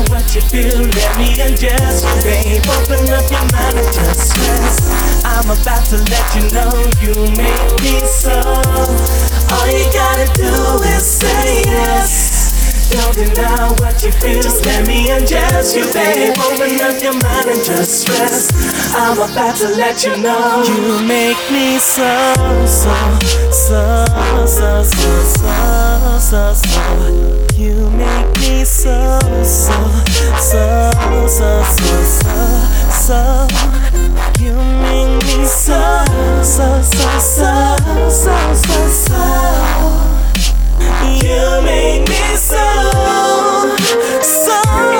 what you feel, let me undress you, babe. Open up your mind and just rest. I'm about to let you know you make me so. All you gotta do is say yes. Don't deny what you feel, just let me undress you, babe. Open up your mind and just rest. I'm about to let you know you make me so, so, so, so, so, so, so, so. You make me so, so, so, so, so, so, so. You make me so, so, so, so, so, so, so. You make me so, so.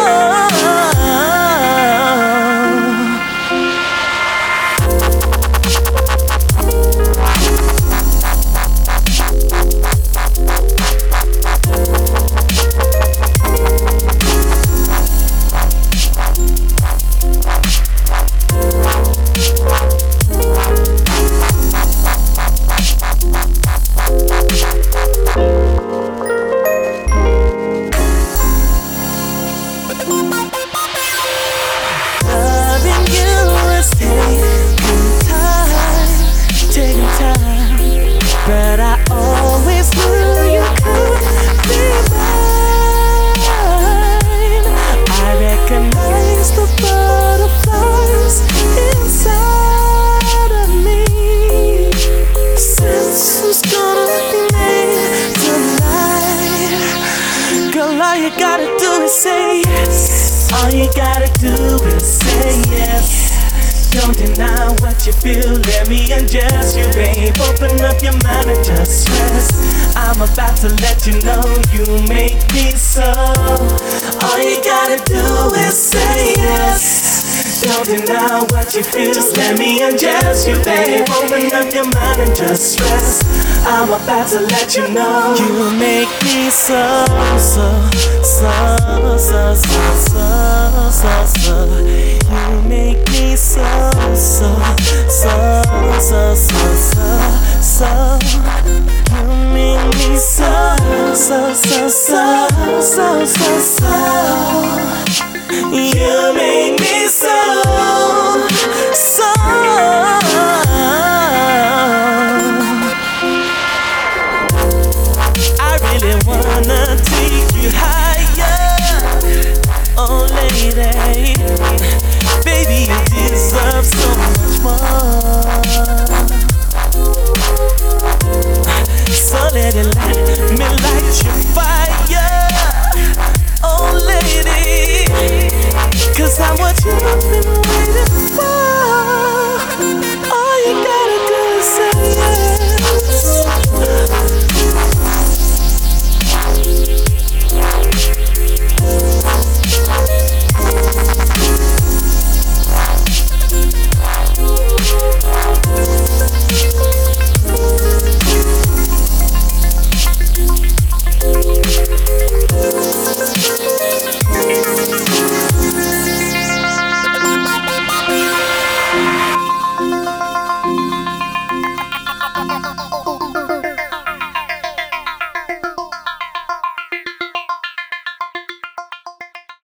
But I always knew you could be mine. I recognize the butterflies inside of me. Since who's gonna be made tonight? Girl, all you gotta do is say yes. All you gotta do is say yes. Don't deny what you feel, let me undress you, babe. Open up your mind and just rest. I'm about to let you know you make me so. All you gotta do is say yes. Don't deny what you feel, just let me undress you, babe. Open up your mind and just rest. I'm about to let you know you make me so, so, so, so, so, so, so, so. You make me so, so, so, so, so, so, so. You make me so, so, so, so, so, so, so. You make